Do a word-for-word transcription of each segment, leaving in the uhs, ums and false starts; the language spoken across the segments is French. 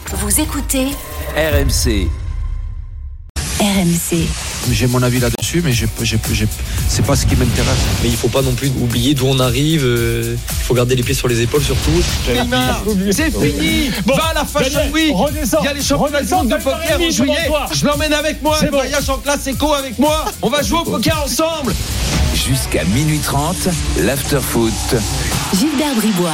Vous écoutez R M C. R M C. J'ai mon avis là-dessus, mais j'ai, j'ai, j'ai, c'est pas ce qui m'intéresse. Mais il faut pas non plus oublier d'où on arrive. Euh, il faut garder les pieds sur les épaules surtout. Neymar, c'est fini. Bon, va à la Fashion Week. Il y a les championnats du monde de poker en juillet. Je l'emmène avec moi. Un voyage en classe éco avec moi. On va jouer au poker ensemble. Jusqu'à minuit trente, l'after-foot. Gilbert Bribois.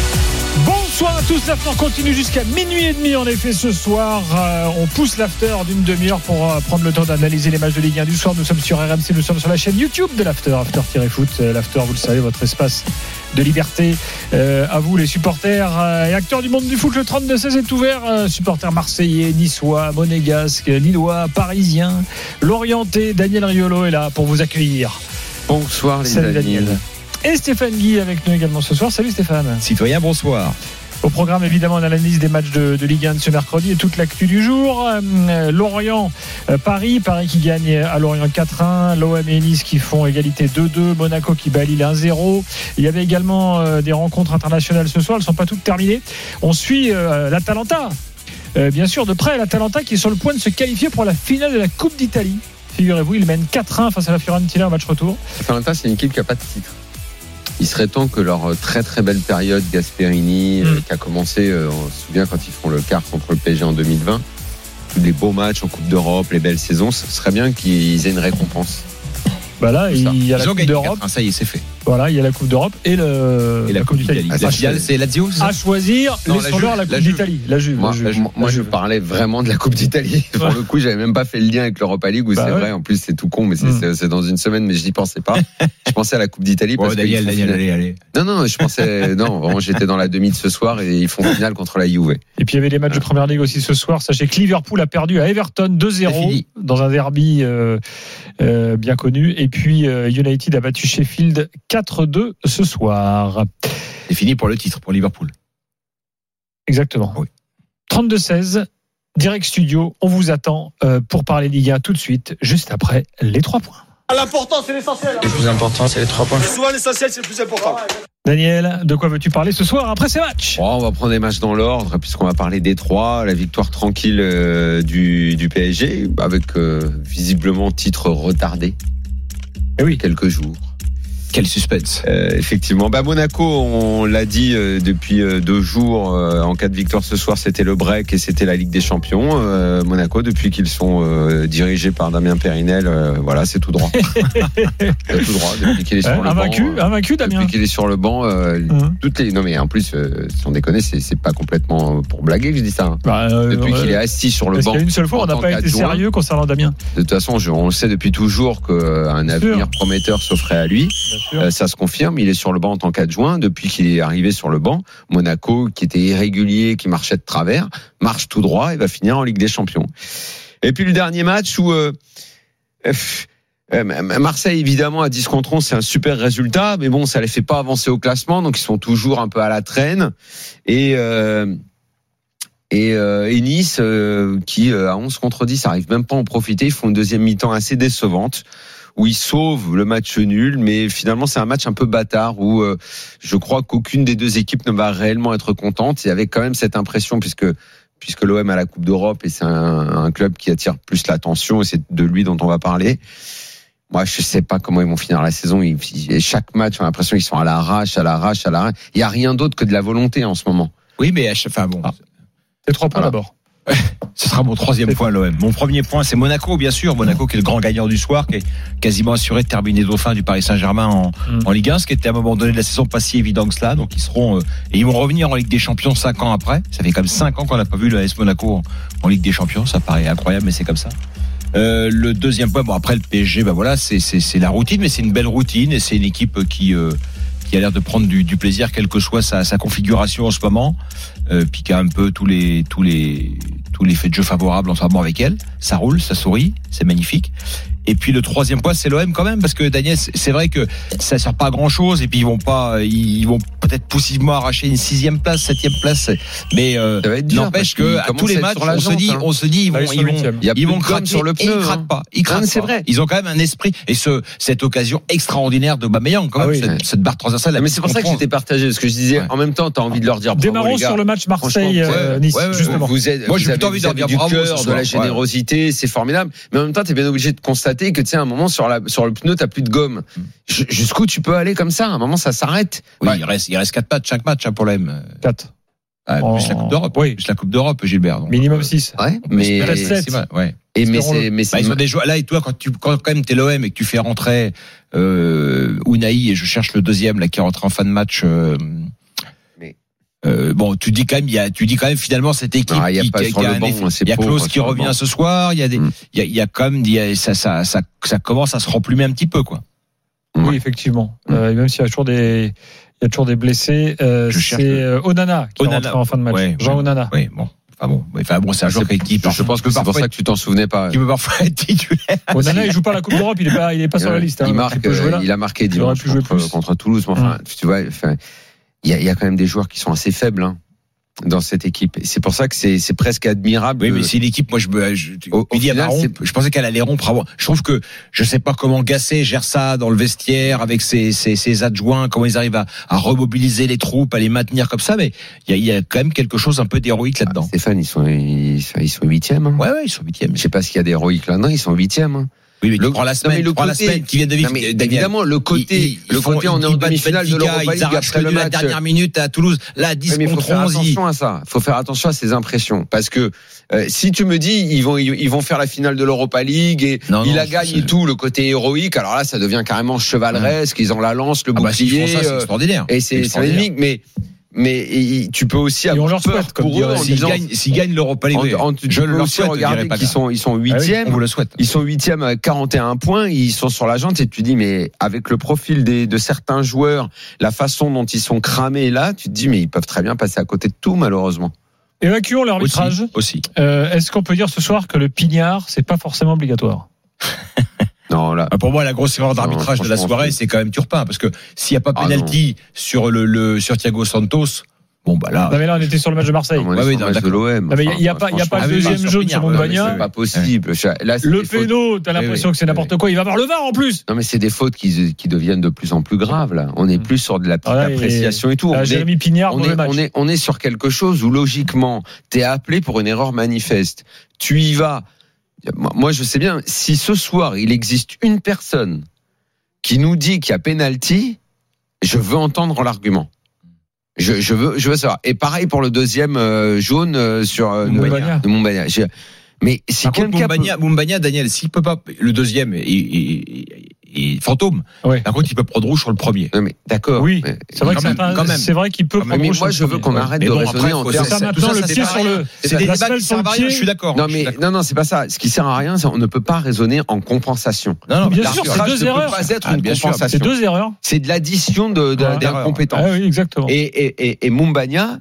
Bonsoir à tous, l'after continue jusqu'à minuit et demi en effet ce soir. Euh, on pousse l'after d'une demi-heure pour euh, prendre le temps d'analyser les matchs de Ligue un du soir. Nous sommes sur R M C, nous sommes sur la chaîne YouTube de l'after, after-foot. Euh, l'after, vous le savez, votre espace de liberté. Euh, à vous les supporters euh, et acteurs du monde du foot, le trente-deux seize est ouvert. Euh, supporters marseillais, niçois, monégasques, lillois, parisiens, l'orienté. Daniel Riolo est là pour vous accueillir. Bonsoir les Salut amis. Daniel. Et Stéphane Guy avec nous également ce soir. Salut Stéphane. Citoyen, bonsoir. Au programme, évidemment, on analyse des matchs de, de Ligue un de ce mercredi et toute l'actu du jour. Euh, Lorient, euh, Paris, Paris qui gagne à Lorient quatre un, l'O M et Nice qui font égalité deux deux, Monaco qui bat Lille un zéro. Il y avait également euh, des rencontres internationales ce soir, elles ne sont pas toutes terminées. On suit euh, l'Atalanta, euh, bien sûr, de près, l'Atalanta qui est sur le point de se qualifier pour la finale de la Coupe d'Italie. Figurez-vous, il mène quatre un face à la Fiorentina au match retour. L'Atalanta, c'est une équipe qui n'a pas de titre. Il serait temps que leur très très belle période Gasperini, mmh. euh, qui a commencé, euh, on se souvient quand ils font le quart contre le P S G en deux mille vingt, tous les beaux matchs en Coupe d'Europe, les belles saisons, ce serait bien qu'ils aient une récompense. Bah là, il y a Ils la Coupe d'Europe. quatre, ça y est, c'est fait. Voilà, il y a la Coupe d'Europe et, le, et la, la Coupe d'Italie. d'Italie. La finale, c'est Lazio. À choisir, non, les la, la Coupe la d'Italie. La Juve. Moi, la Juve. moi, moi la je Juve. parlais vraiment de la Coupe d'Italie. Pour ouais. le coup, j'avais même pas fait le lien avec l'Europa League où bah c'est ouais. vrai. En plus, c'est tout con, mais c'est, mm. c'est, c'est dans une semaine, mais je n'y pensais pas. Je pensais à la Coupe d'Italie parce oh, Daniel, Daniel, allez, allez. Non, non, je pensais, non, vraiment, j'étais dans la demi de ce soir et ils font finale contre la Juve. Et puis il y avait les matchs de Première Ligue aussi ce soir. Sachez que Liverpool a perdu à Everton deux zéro dans un derby euh, euh, bien connu. Et puis euh, United a battu Sheffield quatre deux ce soir. C'est fini pour le titre, pour Liverpool. Exactement. Oui. trente-deux seize, direct studio. On vous attend euh, pour parler Ligue un tout de suite, juste après les trois points. L'important, c'est l'essentiel. Le plus important, c'est les trois points. Souvent, l'essentiel, c'est le plus important. Daniel, de quoi veux-tu parler ce soir après ces matchs ? Oh, on va prendre les matchs dans l'ordre, puisqu'on va parler des trois. La victoire tranquille euh, du, du P S G, avec euh, visiblement titre retardé. Eh oui. Quelques jours. Quel suspense. Euh, effectivement. Bah, Monaco, on l'a dit euh, depuis euh, deux jours, euh, en cas de victoire ce soir, c'était le break et c'était la Ligue des Champions. Euh, Monaco, depuis qu'ils sont euh, dirigés par Damien Périnel, euh, voilà, c'est tout droit. c'est tout droit. Depuis qu'il est sur euh, le invaincu, banc. Euh, invaincu, Damien. Depuis qu'il est sur le banc, euh, mmh. toutes les. Non, mais en plus, euh, sans déconner, c'est, c'est pas complètement pour blaguer que je dis ça. Hein. Bah, euh, depuis euh, qu'il est assis sur le parce banc. Qu'il y a une seule fois, on n'a pas été sérieux concernant Damien. De toute façon, je, on le sait depuis toujours qu'un avenir sûr. prometteur s'offrait à lui. Euh, ça se confirme, il est sur le banc en tant qu'adjoint depuis qu'il est arrivé sur le banc. Monaco, qui était irrégulier, qui marchait de travers, marche tout droit et va finir en Ligue des Champions. Et puis le dernier match où euh, euh, Marseille, évidemment, à dix contre onze, c'est un super résultat, mais bon, ça les fait pas avancer au classement, donc ils sont toujours un peu à la traîne. Et... Euh, Et, euh, et Nice, euh, qui à onze contre dix, arrive même pas à en profiter. Ils font une deuxième mi-temps assez décevante, où ils sauvent le match nul, mais finalement c'est un match un peu bâtard, où euh, je crois qu'aucune des deux équipes ne va réellement être contente. Il y avait quand même cette impression, puisque puisque l'O M a la Coupe d'Europe, et c'est un, un club qui attire plus l'attention, et c'est de lui dont on va parler. Moi, je sais pas comment ils vont finir la saison. Ils, ils, chaque match, on a l'impression qu'ils sont à l'arrache, à l'arrache, à l'arrache. Il y a rien d'autre que de la volonté en ce moment. Oui, mais à chaque fin, bon... Ah. C'est trois points voilà. d'abord. Ce sera mon troisième point, l'O M. Mon premier point, c'est Monaco, bien sûr. Monaco, qui est le grand gagnant du soir, qui est quasiment assuré de terminer dauphin du Paris Saint-Germain en, mmh. en Ligue un, ce qui était à un moment donné de la saison pas si évident que cela. Donc, ils seront, euh, et ils vont revenir en Ligue des Champions cinq ans après. Ça fait quand même cinq ans qu'on n'a pas vu le A S Monaco en, en Ligue des Champions. Ça paraît incroyable, mais c'est comme ça. Euh, le deuxième point, bon, après le P S G, ben voilà, c'est, c'est, c'est la routine, mais c'est une belle routine et c'est une équipe qui, euh, qui a l'air de prendre du, du plaisir, quelle que soit sa, sa configuration en ce moment, euh, puis qui a un peu tous les, tous les, tous les faits de jeu favorables en ce moment avec elle. Ça roule, ça sourit, c'est magnifique. Et puis le troisième point, c'est l'O M quand même, parce que Daniel, c'est vrai que ça sert pas à grand chose. Et puis ils vont pas, ils vont peut-être possiblement arracher une sixième place, septième place. Mais euh, n'empêche que à tous les matchs, on se dit, on se dit, ils vont, ils vont, ils vont craquer sur le pneu. Ils craquent pas. Ils craquent. C'est vrai. Ils ont quand même un esprit et ce cette occasion extraordinaire de Aubameyang quand même, cette, cette barre transversale. Mais c'est pour ça que j'étais partagé, parce que je disais en même temps, t'as envie de leur dire. Démarrons sur le match Marseille-Nice. Justement. Vous êtes, moi, j'ai plutôt envie de leur dire bravo, cœur, de la générosité, ouais. C'est formidable. Mais en même temps, t'es bien obligé de constater que, tu sais, à un moment, sur la, sur le pneu, t'as plus de gomme. Mm. Jusqu'où tu peux aller comme ça? À un moment, ça s'arrête. Oui, ouais. il reste, il reste quatre matchs, chaque match, hein, pour l'M. quatre. Ah, oh. Plus la Coupe d'Europe. Oui. Plus la Coupe d'Europe, Gilbert. Donc, minimum six. Ouais. Mais, sept. Ouais. Et mais c'est, mais c'est, bah, ils ont des joueurs, là, et toi, quand tu, quand, quand même, t'es l'O M et que tu fais rentrer, euh, Unai, et je cherche le deuxième, là, qui rentre en fin de match, euh, Euh, bon, tu dis quand même, il y a, tu dis quand même finalement cette équipe ah, y a qui, pas qui, qui a un un effet, il y a Klose qui revient ce soir, il y a des, il mm. y a, il y a quand même, il y a, ça, ça, ça, ça commence à se remplumer un petit peu, quoi. Oui, ouais. Effectivement. Mm. Euh, même s'il y a toujours des, il y a toujours des blessés, euh, c'est euh, Onana qui Onana. rentre en fin de match. Ouais, Jean ouais, Onana. Oui, bon. Enfin bon, enfin bon, c'est un joueur qui, je pense que c'est pour ça que tu t'en souvenais pas. Qui peut parfois être titulaire. Onana, il joue pas la Coupe d'Europe, il est pas, il est pas sur la liste. Il marque, il a marqué dimanche contre, contre Toulouse. Enfin, tu vois, enfin, il y a, il y a quand même des joueurs qui sont assez faibles, hein, dans cette équipe. C'est pour ça que c'est, c'est presque admirable. Oui, mais c'est l'équipe, moi, je me, je, au, au final, rompre, je pensais qu'elle allait rompre avant. Je trouve que, je sais pas comment Gasset gère ça dans le vestiaire avec ses, ses, ses adjoints, comment ils arrivent à, à remobiliser les troupes, à les maintenir comme ça, mais il y a, il y a quand même quelque chose un peu d'héroïque là-dedans. Ah, Stéphane, ils sont, ils sont, ils sont huitièmes, hein. Ouais, ouais, ils sont huitièmes. Je sais pas ce qu'il y a d'héroïque là-dedans, ils sont huitièmes, hein. Oui, mais tu prends la semaine, tu prends la semaine qui vient de vivre. Évidemment, le côté, il, le côté, on est en demi-finale de l'Europa League après le match. La dernière minute à Toulouse, là, dix contre onze. Il faut faire attention il... à ça. Il faut faire attention à ces impressions. Parce que, euh, si tu me dis, ils vont, ils vont faire la finale de l'Europa League et non, il non, a gagné et tout, le côté héroïque, alors là, ça devient carrément chevaleresque, ils ont la lance, le ah bouclier. Bah, si ça, c'est extraordinaire. Et c'est, c'est magnifique, mais, Mais tu peux aussi avoir peur souhaite, pour eux s'ils gagnent, s'ils gagnent l'Europa League. En, en, tu je peux leur aussi souhaite, regarder qu'ils sont, ils sont huitièmes. Ah oui, on le souhaite. Ils sont huitièmes à quarante et un points. Ils sont sur la jante et tu dis, mais avec le profil des, de certains joueurs, la façon dont ils sont cramés là, tu te dis, mais ils peuvent très bien passer à côté de tout, malheureusement. Évacuons l'arbitrage. Aussi. aussi. Euh, est-ce qu'on peut dire ce soir que le pignard, c'est pas forcément obligatoire? Non, là. Pour moi, la grosse erreur d'arbitrage non, de la soirée, c'est quand même Turpin, parce que s'il n'y a pas ah penalty sur le, le, sur Thiago Santos, bon, bah là. Non, mais là, on était sur le match de Marseille. Non, ouais, oui, dans le match de l'O M. Non, mais il n'y a, enfin, a pas, le deuxième ah oui, jaune sur Montbagna. C'est pas possible. Là, c'est le péno, t'as l'impression oui, oui, que c'est n'importe oui. quoi. Il va avoir le V A R en plus. Non, mais c'est des fautes qui, qui deviennent de plus en plus graves, là. On est plus sur de la petite ah, appréciation et, et tout. Là, Jérémy Pignard, on est, on est, on est sur quelque chose où, logiquement, t'es appelé pour une erreur manifeste. Tu y vas. Moi, je sais bien, si ce soir, il existe une personne qui nous dit qu'il y a penalty, je veux entendre l'argument. Je, je veux, je veux savoir. Et pareil pour le deuxième euh, jaune euh, sur euh, de Montbagna. Je, mais si Par quelqu'un contre, Montbagna, peut... Montbagna, Daniel, s'il peut pas, le deuxième, il, il, il, fantôme. Ouais. Par contre, il peut prendre rouge sur le premier. Non, mais d'accord. Oui. Mais, c'est vrai que même, quand même. C'est vrai qu'il peut prendre mais rouge. Moi, je veux qu'on arrête mais de bon, raisonner en termes. Ça, maintenant, le pied sur le. C'est des débats qui servent à rien. Je suis d'accord. Non, mais non, non, c'est pas ça. Ce qui sert à rien, c'est on ne peut pas raisonner en compensation. Non, non, bien sûr, c'est deux erreurs. Ça ne peut pas être une compensation. C'est deux erreurs. C'est de l'addition de d'incompétence. Oui, exactement. Et Montbagna,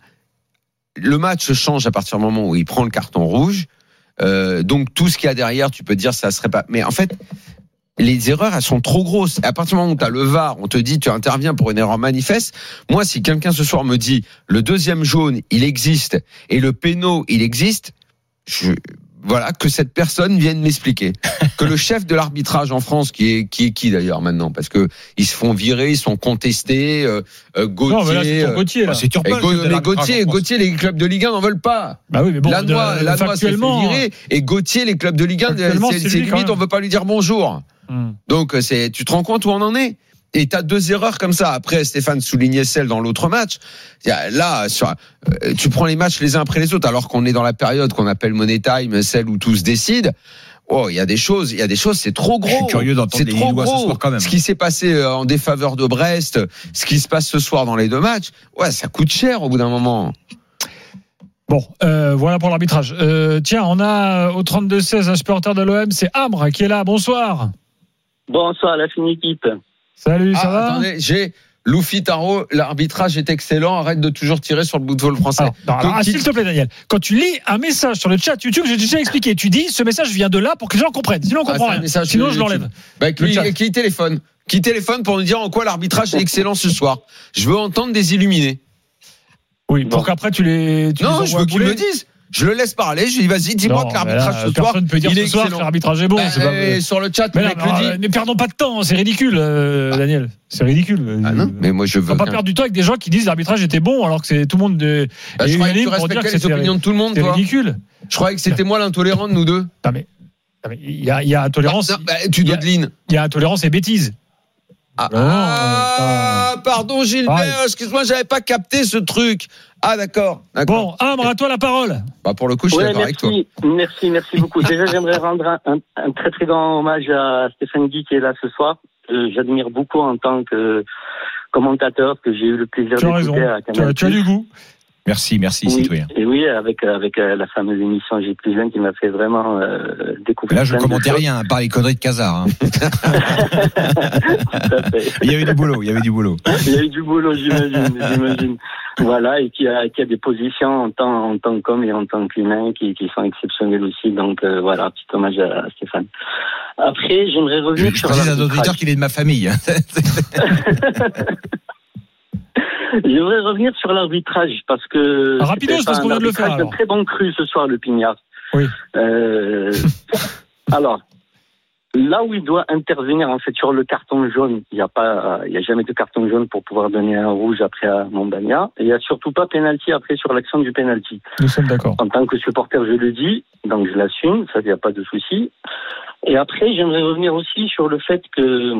le match change à partir du moment où il prend le carton rouge. Euh, donc tout ce qu'il y a derrière, tu peux dire ça serait pas. Mais en fait, les erreurs, elles sont trop grosses. Et à partir du moment où tu as le V A R, on te dit tu interviens pour une erreur manifeste. Moi, si quelqu'un ce soir me dit le deuxième jaune, il existe et le péno, il existe, je voilà, que cette personne vienne m'expliquer. Que le chef de l'arbitrage en France, qui est qui est qui d'ailleurs maintenant, parce que ils se font virer, ils sont contestés. Euh, euh, Gauthier, non, mais là, c'est, Gauthier, là. c'est Turpin. Mais Gauthier, Gauthier, les clubs de Ligue un n'en veulent pas. Bah oui, mais bon, Lannoy, Lannoy s'est fait virer, et Gauthier, les clubs de Ligue un, c'est, c'est, c'est limite, on veut pas lui dire bonjour. Hum. Donc c'est, tu te rends compte où on en est? Et t'as deux erreurs comme ça. Après, Stéphane soulignait celle dans l'autre match. Là, sur, euh, tu prends les matchs les uns après les autres, alors qu'on est dans la période qu'on appelle Money Time, celle où tout se décide. Oh, il y a des choses, il y a des choses, c'est trop gros. Je suis curieux d'entendre c'est trop gros. Ce soir quand même. Ce qui s'est passé en défaveur de Brest, ce qui se passe ce soir dans les deux matchs, ouais, ça coûte cher au bout d'un moment. Bon, euh, voilà pour l'arbitrage. Euh, tiens, on a au trente-deux seize un supporter de l'O M, c'est Amr qui est là. Bonsoir. Bonsoir, la fine équipe. Salut, ça ah, va? Attendez, j'ai Loufi Tarot, l'arbitrage est excellent. Arrête de toujours tirer sur le bout de vol français. Alors, non, alors, ah, s'il te plaît, Daniel, quand tu lis un message sur le chat YouTube, j'ai déjà expliqué. Tu dis, ce message vient de là pour que les gens comprennent. Sinon, on comprend ah, rien. Sinon, je l'enlève. Bah, qui, qui téléphone Qui téléphone pour nous dire en quoi l'arbitrage est excellent ce soir. Je veux entendre des illuminés. Oui, pour bon. qu'après tu les. Tu non, les je veux qu'ils me le disent. Je le laisse parler. Je dis, vas-y, dis-moi non, que l'arbitrage là, ce soir. Personne peut dire il ce est soir excellent. que l'arbitrage est bon. Bah, pas... Sur le chat, mais, le là, mec le dit. Ne perdons pas de temps, c'est ridicule, euh, ah. Daniel. C'est ridicule. Ah non, mais moi je veux. On va pas perdre du temps avec des gens qui disent l'arbitrage était bon alors que c'est tout le monde. De... Bah, je croyais que tu respectais les opinions de tout le monde. C'est ridicule. Je croyais que c'était moi l'intolérant de nous deux. Non mais il y a, il y a intolérance. Bah, bah, tu dodelines. Il y a intolérance et bêtise. Ah, ah euh, pardon Gilbert, ah, excuse-moi, j'avais pas capté ce truc. Ah d'accord. Bon, Ambre, à toi la parole. Bah pour le coup, je suis ouais, d'accord merci, avec toi. Merci, merci beaucoup. Déjà, j'aimerais rendre un, un, un très très grand hommage à Stéphane Guy qui est là ce soir. Euh, j'admire beaucoup en tant que commentateur, que j'ai eu le plaisir tu d'écouter à Canal+. Tu as du goût. Merci, merci, oui, citoyen. Et oui, avec avec euh, la fameuse émission J'ai plus jeune qui m'a fait vraiment euh, découvrir. Là, je ne commentais rien, hein, par les conneries de Casar. Hein. Il y avait du boulot, il y avait du boulot. Il y a eu du boulot, j'imagine, j'imagine. Voilà, et qui a qui a des positions en tant en tant qu'homme et en tant qu'humain qui qui sont exceptionnelles aussi. Donc euh, voilà, petit hommage à, à Stéphane. Après, j'aimerais revenir je, sur. Je précise à nos auditeurs qu'il est de ma famille. J'aimerais revenir sur l'arbitrage parce que ah, rapidos parce qu'on vient de le faire. Un très bon cru ce soir le Pignard. Oui. Euh, alors là où il doit intervenir en fait sur le carton jaune, il n'y a pas, il y a jamais de carton jaune pour pouvoir donner un rouge après à Montbagna. Et il n'y a surtout pas pénalty après sur l'action du pénalty. Nous sommes d'accord. En tant que supporter, je le dis, donc je l'assume, ça il n'y a pas de souci. Et après, j'aimerais revenir aussi sur le fait que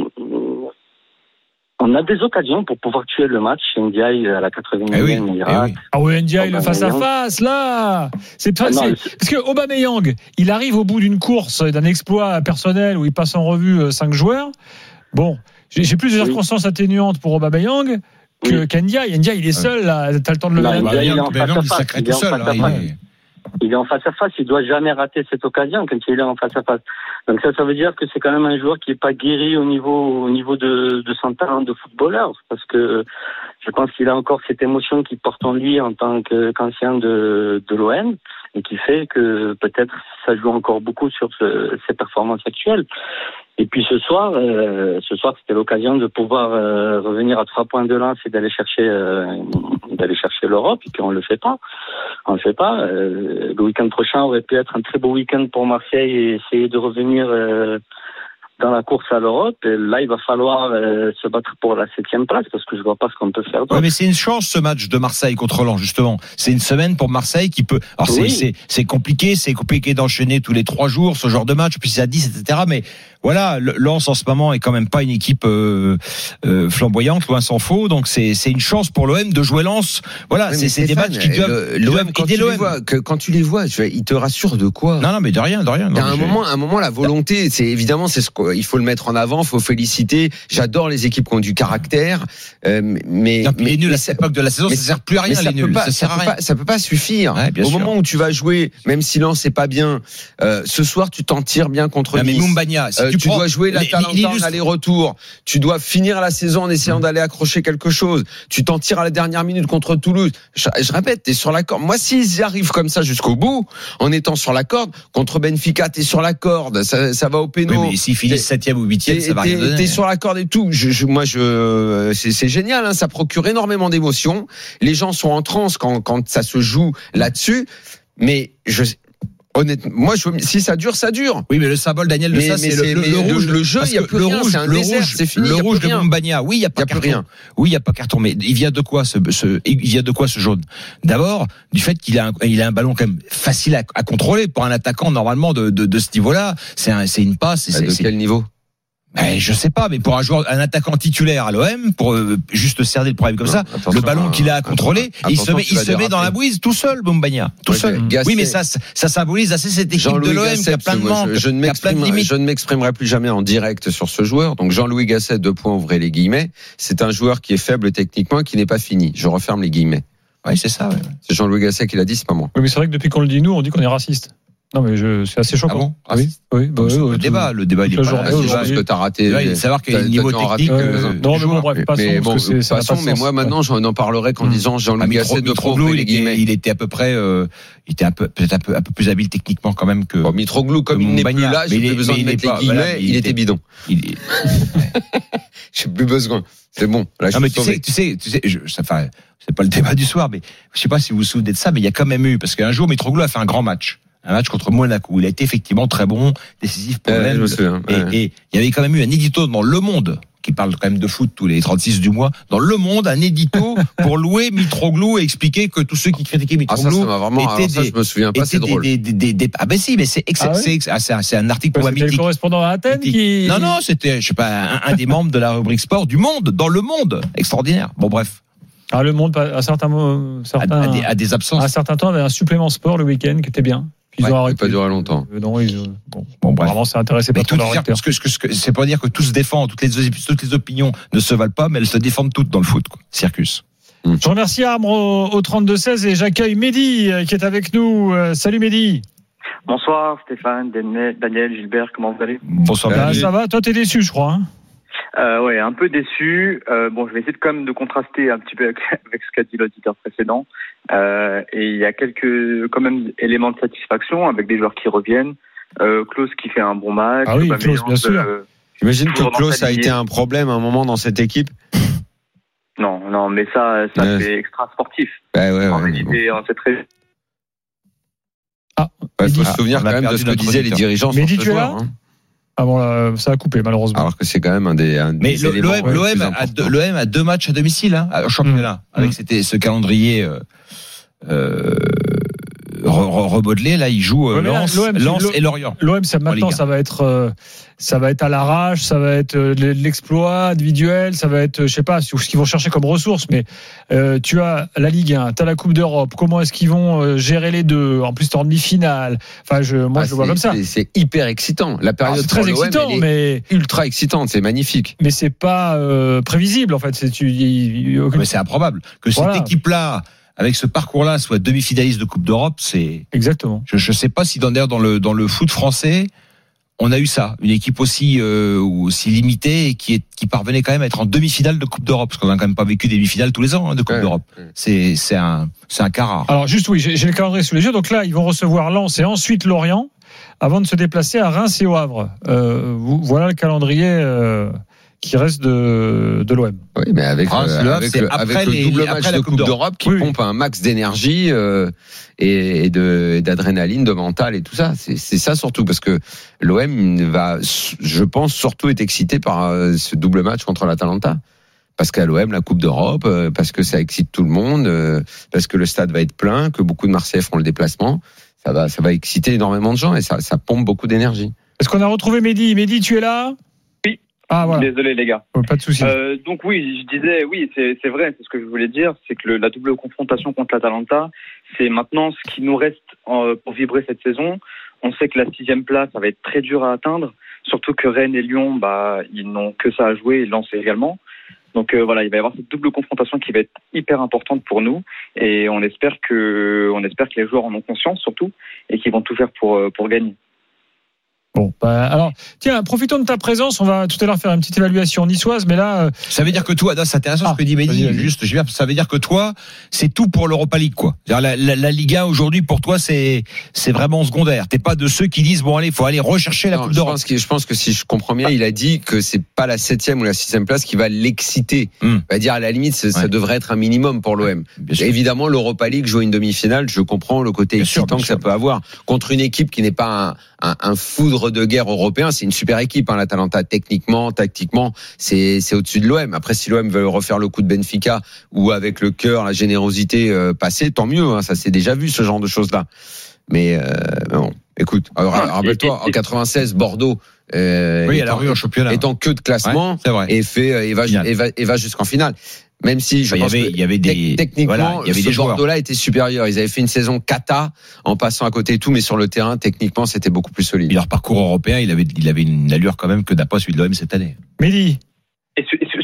on a des occasions pour pouvoir tuer le match. Ndiaye à la quatre-vingt-neuvième, eh oui, il rate. Eh oui. Ah oui, Ndiaye, le face-à-face, là c'est pas, ah non, c'est... Parce que Aubameyang, il arrive au bout d'une course, d'un exploit personnel où il passe en revue cinq joueurs. Bon, j'ai, j'ai plus de circonstances oui. atténuantes pour Aubameyang que oui. qu'Ndiaye. Ndiaye, il est seul, là, t'as le temps de le mettre. Ndiaye, il est en face-à-face. Il est tout seul. Il est en face-à-face, il doit jamais rater cette occasion quand il est en face-à-face. Donc ça, ça veut dire que c'est quand même un joueur qui est pas guéri au niveau, au niveau de, de son talent de footballeur, parce que je pense qu'il a encore cette émotion qui porte en lui en tant que, qu'ancien de, de l'O M et qui fait que peut-être ça joue encore beaucoup sur ce, ses performances actuelles. Et puis ce soir, euh, ce soir c'était l'occasion de pouvoir euh, revenir à trois points de lance et d'aller chercher, euh, d'aller chercher l'Europe. Et puis on le fait pas, on le fait pas. Euh, le week-end prochain aurait pu être un très beau week-end pour Marseille et essayer de revenir euh, dans la course à l'Europe. Et là, il va falloir euh, se battre pour la septième place parce que je vois pas ce qu'on peut faire d'autre. Ouais, mais c'est une chance ce match de Marseille contre Lens justement. C'est une semaine pour Marseille qui peut. Alors oui. c'est, c'est c'est compliqué, c'est compliqué d'enchaîner tous les trois jours ce genre de match, puis c'est à dix, et cetera. Mais voilà, Lens en ce moment est quand même pas une équipe euh, euh, flamboyante, loin s'en faut. Donc c'est c'est une chance pour l'O M de jouer Lens. Voilà, oui, c'est, c'est des matchs qui doivent, le, doivent quand aider l'O M. Vois, que, quand tu les vois, tu vois, ils te rassurent de quoi? Non non, mais de rien, de rien. Il y a un moment, un moment, la volonté, c'est évidemment, c'est ce qu'il faut le mettre en avant, il faut féliciter. J'adore les équipes qui ont du caractère, euh, mais non, mais les nuls à cette époque de la saison, ça sert plus à rien les nuls. Ça sert à rien. Ça peut pas suffire. Ouais, Au sûr. moment où tu vas jouer, même si Lens c'est pas bien, euh, ce soir tu t'en tires bien contre Nice. Mais Montbagna, si euh, tu, tu dois jouer la Talenta en aller-retour. Tu dois finir la saison en essayant mmh. d'aller accrocher quelque chose. Tu t'en tires à la dernière minute contre Toulouse. Je, je répète, t'es sur la corde. Moi, s'ils y arrivent comme ça jusqu'au bout, en étant sur la corde, contre Benfica, t'es sur la corde. Ça, ça va au péno. Oui, mais s'ils finissent septième ou huitième, ça va rien donner. T'es sur la corde et tout. Je, je, moi, je, c'est, c'est génial. Hein, ça procure énormément d'émotions. Les gens sont en transe quand, quand ça se joue là-dessus. Mais je honnêtement, moi, je, si ça dure, ça dure. Oui, mais le symbole, Daniel, de mais, ça, mais c'est, c'est le, le, le, le rouge. Le jeu, il n'y a plus rien. Rouge, c'est un le désert, rouge, c'est fini. Le rouge de Montbagna. Oui, il n'y a pas de carton. Rien. Oui, il n'y a pas carton. Mais il vient de quoi, ce, ce, il vient de quoi, ce jaune? D'abord, du fait qu'il a un, il a un ballon quand même facile à, à contrôler pour un attaquant, normalement, de, de, de ce niveau-là. C'est un, c'est une passe. C'est, de c'est, quel niveau? Ben, je sais pas, mais pour un joueur, un attaquant titulaire à l'O M, pour euh, juste cerner le problème comme non, ça, le ballon qu'il a à contrôler, il se met, il se met dans la bouise tout seul, Montbagna, tout ouais, seul. Gasset. Oui, mais ça, ça symbolise assez cette équipe Jean-Louis de l'O M Gasset, qui a plein de manques, je, je, ne m'exprimerai, je ne m'exprimerai plus jamais en direct sur ce joueur. Donc Jean-Louis Gasset, deux points, ouvrez les guillemets. C'est un joueur qui est faible techniquement, qui n'est pas fini. Je referme les guillemets. Oui, c'est ça. Ouais. C'est Jean-Louis Gasset qui l'a dit, c'est pas moi. Oui, mais c'est vrai que depuis qu'on le dit nous, on dit qu'on est raciste. Non, mais je, c'est assez choquant. Ah bon ah, oui, oui, bah, oui, oui, le débat, le débat, il est le pas jour- là. le Je jour- pense que t'as raté. Il faut savoir qu'il y a un niveau technique. Euh, non, mais bon, bref, passons, mais parce bon, que c'est- ça n'a passons, pas de mais sens. moi maintenant j'en en parlerai qu'en Hum. disant Jean-Luc Ah, Gasset Mitro- de trop, Mitroglou, les il guillemets. était, il était à peu près, euh, il était un peu, peut-être un peu, un peu plus habile techniquement quand même que. Bon, Mitroglou, comme que il n'est plus Montbagnat. là, Mais j'ai il est- plus besoin mais de il mettre est les pas- guillemets, voilà, il était bidon. Il est- J'ai plus besoin. C'est bon. Là, je Non mais suis tu sauvé. sais, tu sais, tu sais, je, ça, enfin, c'est pas le débat du soir, mais je sais pas si vous vous souvenez de ça, mais il y a quand même eu, parce qu'un jour, Mitroglou a fait un grand match. Un match contre Monaco, où il a été effectivement très bon, décisif pour Ouais, l'O M. je me souviens, Et, ouais. et il y avait quand même eu un édito dans Le Monde, qui parle quand même de foot tous les trente-six du mois, dans Le Monde, un édito pour louer Mitroglou et expliquer que tous ceux qui critiquaient Ah, ça, Mitroglou ça m'a vraiment, étaient alors ça, des, je me souviens pas, c'est étaient des, drôle. des, des, des, des- ah ben si, mais c'est, ex- Ah ouais c'est, ex- ah, c'est, un, c'est un article pour Bah, la c'était le mythique. correspondant à Athènes qui. Non, non, c'était, je sais pas, un, un des membres de la rubrique sport du Monde, dans Le Monde. Extraordinaire. Bon, bref. Ah, le monde, à certains, mo- À, certains, à des, à des absences. à un certain temps, avait un supplément sport le week-end qui était bien. Puis ils Ouais, ont Ça arrêté. n'a pas duré longtemps. Euh, Non, ils, euh, bon, Bon, bref. vraiment, c'est intéressé Mais pas trop tout leur dire, lecteur. parce que, ce que- ce que- c'est pas dire que tout se défend, toutes les, toutes les opinions ne se valent pas, mais elles se défendent toutes dans le foot, quoi. Circus. Je remercie Arbre au, au trente-deux seize et j'accueille Mehdi euh, qui est avec nous. Euh, salut Mehdi. Bonsoir Stéphane, Daniel, Daniel, Gilbert, comment vous allez? Bonsoir. Ah, Mehdi. ça va? Toi, t'es déçu, je crois. Hein euh, Ouais, un peu déçu. Euh, bon, je vais essayer de, quand même de contraster un petit peu avec, avec ce qu'a dit l'auditeur précédent. Euh, et il y a quelques quand même éléments de satisfaction avec des joueurs qui reviennent. Euh, Klose qui fait un bon match. Ah oui, Aubameyang, Klose, bien sûr. euh, J'imagine que toujours dans Klose sa a lignée. été un problème à un moment dans cette équipe. Non, non, mais ça, ça Ouais. c'est extra sportif. Bah ouais, en ouais, mais bon. réalité, on sait très. Ah, Ouais, faut Mehdi. se souvenir On quand a même de perdu ce que notre disaient les auditeur. dirigeants sur Mehdi, ce tu es joueur. là hein. Ah bon, là, ça a coupé, malheureusement. Alors que c'est quand même un des, un Mais des le- éléments l'O M, les l'O M plus a, importants. deux, l'O M a deux matchs à domicile, hein, au championnat, Mmh. avec c'était ce calendrier euh, euh, re- re- remodelé. Là, il joue euh, Ouais, mais là, Lens, l'O M, Lens l'O- et Lorient. L'O M, ça, maintenant, Ligue un. ça va être, euh, ça va être à l'arrache, ça va être euh, de l'exploit individuel, ça va être, euh, je sais pas, ce qu'ils vont chercher comme ressources, mais euh, tu as la Ligue un, tu as la Coupe d'Europe. Comment est-ce qu'ils vont euh, gérer les deux? En plus, t'es en demi-finale. Enfin, je, moi, Ah, je le vois c'est- comme ça. c'est- C'est hyper excitant. La Alors, période c'est très pour l'O M, excitant, elle est mais ultra excitante. C'est magnifique. mais c'est pas euh, prévisible en fait. C'est tu, il- il- Mais c'est improbable que cette Voilà. équipe-là, avec ce parcours-là, soit demi-finaliste de Coupe d'Europe. C'est, exactement. je, je sais pas si dans, d'ailleurs, dans le dans le foot français, on a eu ça, une équipe aussi euh, aussi limitée et qui est qui parvenait quand même à être en demi-finale de Coupe d'Europe, parce qu'on a quand même pas vécu des demi-finales tous les ans hein, de Coupe Ouais. d'Europe. Ouais. C'est c'est un c'est un cas rare. Alors juste oui, j'ai j'ai le calendrier sous les yeux. Donc là, ils vont recevoir Lens et ensuite Lorient avant de se déplacer à Reims et au Havre. Euh, vous- voilà le calendrier euh, qui reste de, de l'O M. Oui, mais avec, Ah, euh, le Havre, avec, c'est le, après avec le les- double après match la de Coupe Coupe d'Europe. d'Europe qui Oui, oui. pompe un max d'énergie euh, et, et de et d'adrénaline, de mental et tout ça. C'est c'est ça surtout parce que l'O M va, je pense, surtout être excité par euh, ce double match contre l'Atalanta. Parce qu'à l'O M, la Coupe d'Europe, euh, parce que ça excite tout le monde, euh, parce que le stade va être plein, que beaucoup de Marseillais feront le déplacement. Ça va, ça va exciter énormément de gens et ça, ça pompe beaucoup d'énergie. Est-ce qu'on a retrouvé Mehdi? Mehdi, tu es là? Oui. Ah voilà. Désolé les gars. Oh, pas de souci. Euh, donc oui, je disais, oui, c'est c'est vrai, c'est ce que je voulais dire, c'est que le, la double confrontation contre l'Atalanta, c'est maintenant ce qui nous reste euh, pour vibrer cette saison. On sait que la sixième place, ça va être très dur à atteindre, surtout que Rennes et Lyon, bah, ils n'ont que ça à jouer, et Lens également. Donc euh, voilà, il va y avoir cette double confrontation qui va être hyper importante pour nous, et on espère que, on espère que les joueurs en ont conscience surtout, et qu'ils vont tout faire pour euh, pour gagner. Bon, bah, alors, tiens, profitons de ta présence. On va tout à l'heure faire une petite évaluation niçoise, mais là, euh, Ça veut dire que toi, Ada, c'est intéressant Ah, ce que dit Mehdi. vas-y, vas-y. Juste, je viens, ça veut dire que toi, c'est tout pour l'Europa League, quoi. C'est-à-dire la, la, la Ligue un aujourd'hui pour toi, c'est c'est vraiment secondaire. T'es pas de ceux qui disent bon allez, il faut aller rechercher la Non, Coupe je d'Europe. pense que je pense que si je comprends bien, il a dit que c'est pas la septième ou la sixième place qui va l'exciter. Hmm. On va dire à la limite, ça, ça Ouais. devrait être un minimum pour l'O M. Bien sûr. Évidemment, l'Europa League jouer une demi-finale, je comprends le côté Bien sûr, excitant bien que ça sûr. peut avoir contre une équipe qui n'est pas un, un, un foudre de guerre européen. C'est une super équipe, hein, l'Atalanta, techniquement, tactiquement, c'est c'est au-dessus de l'O M. Après, si l'O M veut refaire le coup de Benfica ou avec le cœur, la générosité euh, passée, tant mieux. Hein, ça s'est déjà vu ce genre de choses-là. Mais, euh, mais bon, écoute, alors, Ah, rappelle-toi, et- en quatre-vingt-seize, Bordeaux. Euh, Oui, elle a étant- eu en championnat. étant que de classement Ouais, c'est vrai. et fait euh, et va, Finale. et va, et va jusqu'en finale. Même si je Enfin, il y pense avait- que il y avait des- tec- techniquement, voilà, il y avait ce des joueurs. Bordeaux-là était supérieur. Ils avaient fait une saison cata en passant à côté et tout, mais sur le terrain, techniquement, c'était beaucoup plus Et solide. leur parcours européen, il avait il avait une allure quand même que n'a pas celui de l'O M cette année. Mehdi. Et su- et su-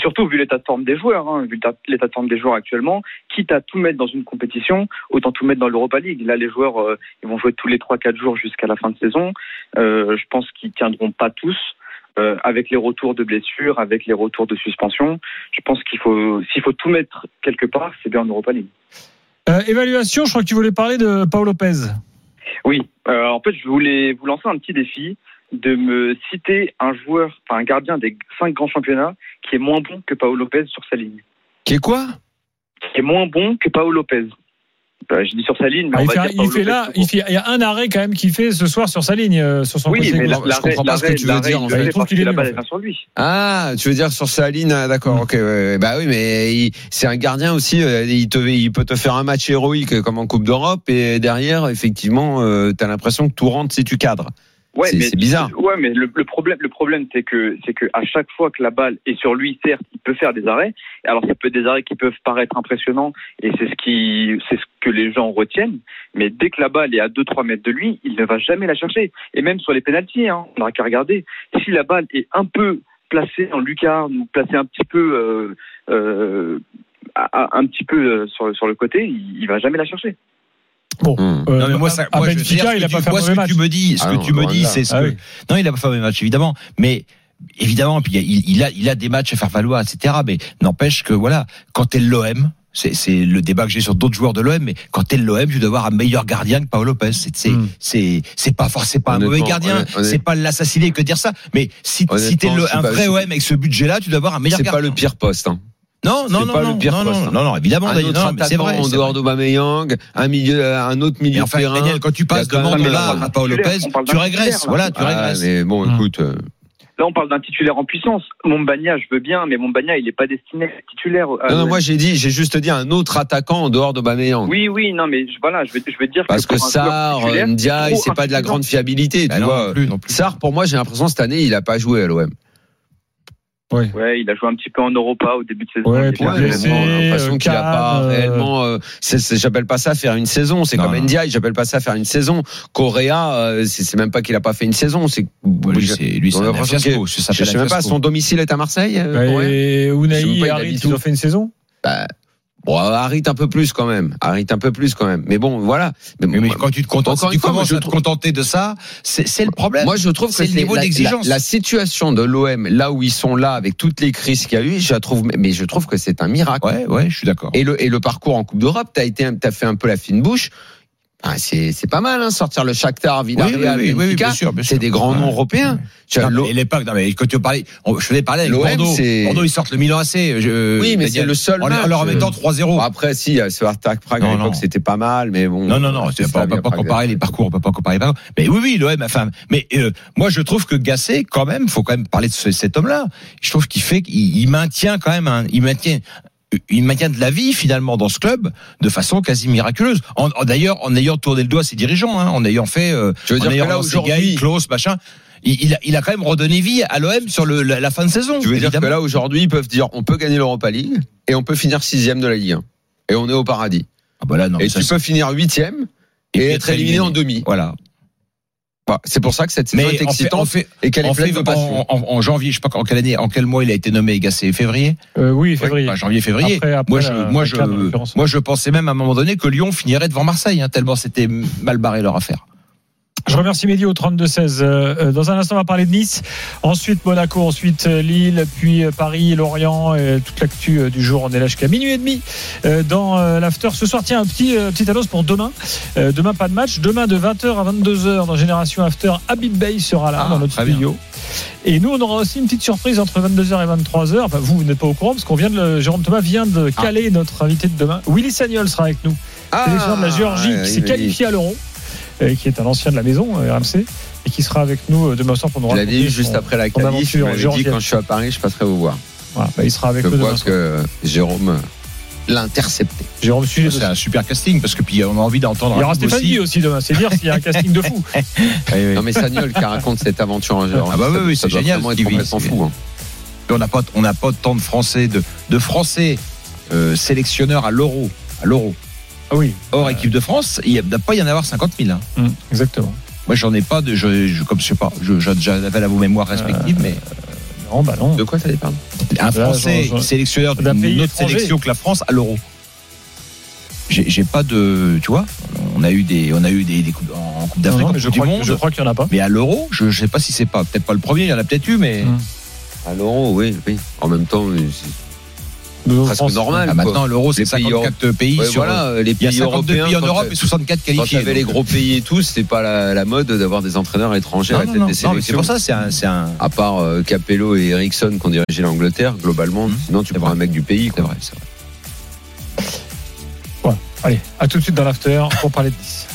surtout vu l'état de forme des joueurs, hein, vu l'état de forme des joueurs actuellement, quitte à tout mettre dans une compétition, autant tout mettre dans l'Europa League. Là, les joueurs, euh, ils vont jouer tous les trois quatre jours jusqu'à la fin de saison. Euh, je pense qu'ils tiendront pas tous. Euh, avec les retours de blessures, avec les retours de suspension, je pense qu'il faut, s'il faut tout mettre quelque part, c'est bien en Europa League. Euh, évaluation, je crois que tu voulais parler de Pau Lopez. Oui, euh, en fait, je voulais vous lancer un petit défi de me citer un joueur, enfin un gardien des cinq grands championnats qui est moins bon que Pau Lopez sur sa ligne. Qui est quoi ? Qui est moins bon que Pau Lopez. Euh, je dis sur sa ligne, mais ah, on il, va fait, dire il fait là, il, fait, il y a un arrêt quand même qu'il fait ce soir sur sa ligne, euh, sur son oui, côté. Mais la, je comprends pas ce que tu veux dire. En fait. Je trouve qu'il est la balle sur lui. Ah, tu veux dire sur sa ligne, d'accord, ok, ouais, ouais. Bah oui, mais il, c'est un gardien aussi. Il, te, il peut te faire un match héroïque comme en Coupe d'Europe et derrière, effectivement, euh, t'as l'impression que tout rentre si tu cadres. Ouais, c'est, mais, c'est bizarre. Ouais, mais le, le problème, le problème, c'est que, c'est que à chaque fois que la balle est sur lui, certes, il peut faire des arrêts. Alors, ça peut être des arrêts qui peuvent paraître impressionnants, et c'est ce qui, c'est ce que les gens retiennent. Mais dès que la balle est à deux trois mètres de lui, il ne va jamais la chercher. Et même sur les pénaltys, hein, on n'aura qu'à regarder. Si la balle est un peu placée en lucarne ou placée un petit peu, euh, euh, un petit peu sur sur le côté, il, il va jamais la chercher. Bon, mmh. euh, non mais moi, ça, moi je veux dire, il a pas tu, fait moi, un ce que match. tu me dis, ce ah que non, tu me dis, là. c'est ce ah que oui. non, il a pas fait un match évidemment, mais évidemment, puis il, il a, il a des matchs à faire valoir, et cetera. Mais n'empêche que voilà, quand t'es l'O M, c'est, c'est le débat que j'ai sur d'autres joueurs de l'O M, mais quand t'es l'O M, tu dois avoir un meilleur gardien que Pau Lopez. C'est, c'est, mmh. c'est, c'est pas forcément pas un mauvais gardien, honnête, honnête. C'est pas l'assassiner que dire ça. Mais si, si t'es le, un vrai O M avec ce budget-là, tu dois avoir un meilleur c'est gardien. C'est pas le pire poste, hein. Non, non, c'est non, pas non, le pire non, poste, non, hein. non, non, évidemment, un d'ailleurs, autre non, mais c'est vrai. En dehors d'Aubameyang, un milieu, un autre milieu enfin, de terrain. Daniel, quand tu passes de Mandela à Pau Lopez, tu régresses, voilà, tu régresses. Ah, mais bon, écoute. Euh... Là, on parle d'un titulaire en puissance. Mombagna, je veux bien, mais Mombagna, il n'est pas destiné à être titulaire. Non, non, moi, j'ai dit, j'ai juste dit un autre attaquant en dehors d'Aubameyang. Oui, oui, non, mais voilà, je veux, je veux dire parce que, que Sarr, Ndiaye, c'est pas de la grande fiabilité, tu bah vois. Non plus, non plus. Sarr, pour moi, j'ai l'impression cette année, il a pas joué à l'O M. Ouais. ouais, il a joué un petit peu en Europa au début de saison. Ouais, puis blessé, j'ai l'impression euh, qu'il a pas euh... réellement. Euh, c'est, c'est, j'appelle pas ça faire une saison. C'est non, comme Ndiaye, j'appelle pas ça faire une saison. Correa, euh, c'est, c'est même pas qu'il a pas fait une saison. C'est ouais, lui, c'est, lui, c'est un fiasco. Je sais même pas. Son domicile est à Marseille. Euh, et Unai et Harit, ils ont fait une saison. Bah, bon, Harit un peu plus quand même. Harit un peu plus quand même. Mais bon, voilà. Mais, mais, mais quand tu te contentes, si tu fois, commences à te contenter de ça, c'est, c'est le problème. Moi, je trouve que c'est le niveau la, d'exigence. La, la situation de l'O M, là où ils sont là, avec toutes les crises qu'il y a eu, je trouve, mais je trouve que c'est un miracle. Ouais, ouais, je suis d'accord. Et le, et le parcours en Coupe d'Europe, t'as été, t'as fait un peu la fine bouche. Ah, c'est, c'est pas mal, hein, sortir le Shakhtar, Villarreal, oui, oui, oui, oui, bien sûr, bien sûr. C'est des grands noms ouais. européens. Non, mais et l'époque, non, mais quand tu parlais, je faisais parler avec Bordeaux. C'est... Bordeaux, ils sortent le Milan A C. Je, oui, mais c'est le seul en, match. En leur mettant trois zéro. Bon, après, si, ce Spartak Prague, à l'époque, c'était pas mal, mais bon. Non, non, non, c'est pas, on peut pas comparer les parcours, on peut pas comparer les parcours. Mais oui, oui, l'O M, enfin, mais, euh, moi, je trouve que Gasset, quand même, faut quand même parler de ce, cet homme-là. Je trouve qu'il fait, il, il maintient quand même un, il maintient, il maintient de la vie finalement dans ce club de façon quasi miraculeuse. En, en, d'ailleurs, en ayant tourné le doigt à ses dirigeants, hein, en ayant fait, euh, je veux en dire ayant que là aujourd'hui, Klaus, machin. Il, il, a, il a quand même redonné vie à l'O M sur le, la, la fin de saison. Tu veux évidemment. Dire que là aujourd'hui, ils peuvent dire, on peut gagner l'Europa League et on peut finir sixième de la Ligue un et on est au paradis. Ah bah là, non, et tu peux finir huitième et, et être éliminé, éliminé en demi. Voilà. Bah, c'est pour ça que cette saison mais est excitante fait, et qu'elle est pleine de passion. En, en, en janvier, je sais pas en quelle année, en quel mois il a été nommé Gasset, février. Euh, oui, février. Ouais, bah, janvier, février. Après, après moi, je, la, moi, la je, cadre, moi, je pensais même à un moment donné que Lyon finirait devant Marseille, hein, tellement c'était mal barré leur affaire. Je remercie Mehdi au trente-deux seize. Dans un instant, on va parler de Nice. Ensuite, Monaco, ensuite Lille, puis Paris, Lorient, et toute l'actu du jour. On est là jusqu'à minuit et demi dans l'after. Ce soir, tiens, un petit, petite annonce pour demain. Demain, pas de match. Demain, de vingt heures à vingt-deux heures, dans Génération After, Habib Bey sera là, ah, dans notre studio. Bien. Et nous, on aura aussi une petite surprise entre vingt-deux heures et vingt-trois heures. Enfin, vous, vous n'êtes pas au courant, parce qu'on vient de le, Jérôme Thomas vient de caler ah. notre invité de demain. Willy Sagnol sera avec nous. Ah, sélectionneur de la Géorgie, ah, qui s'est qualifié à l'Euro. Qui est un ancien de la maison, R M C, et qui sera avec nous demain soir pour nous raconter. Je l'avais dit juste après la qualif, il m'avait dit quand je suis à Paris, je passerai vous voir. Voilà, bah il sera avec je nous vois demain que soir. Jérôme l'a intercepté. Jérôme Sujet, c'est un super casting parce que puis on a envie d'entendre. Il y aura Stéphane Guy aussi demain, c'est dire s'il y a un casting de fou. oui, oui. Non mais Sagnol qui raconte cette aventure en Géorgie. Ah bah oui, oui c'est génial. Être complètement fou. Hein. On n'a pas, on n'a pas tant de Français de, de Français euh, sélectionneurs à l'Euro, à l'Euro. Ah oui. Hors euh... équipe de France, il ne doit pas y en avoir cinquante mille. Hein. Mmh, exactement. Moi, j'en ai pas de. Je, je, comme je sais pas, je, j'avais à vos mémoires respectives, euh, mais. Non, bah non. De quoi t'allais parler? Un Français Là, je- je- sélectionneur d'un d'une pays autre étranger. sélection que la France à l'Euro. J'ai, j'ai pas de, tu vois, on a eu des, on a eu des, des coupes, en Coupe d'Afrique, Non, non, en mais je Coupe du crois, que- Monde. je crois qu'il n'y en a pas. Mais à l'Euro, je, je sais pas si c'est pas, peut-être pas le premier, il y en a peut-être eu, mais Hum. À l'euro, oui, oui. En même temps, c'est De presque France. normal. ah, quoi. maintenant l'Euro c'est Les pays cinquante-quatre pays Ouais, sur. voilà, les Il y a pays cinquante-deux européens. pays en quand Europe t'as- et soixante-quatre Quand qualifiés. t'avais les donc, gros pays et tout, c'était pas la, la mode d'avoir des entraîneurs étrangers à la non, tête non, des non, mais c'est sélections. pour ça, c'est un, c'est un. À part euh, Capello et Eriksson qui ont dirigé l'Angleterre, globalement, Mmh. sinon tu C'est prends vrai. un mec du pays. C'est Quoi. vrai, c'est vrai. Allez, à tout de suite dans l'after pour parler de dix.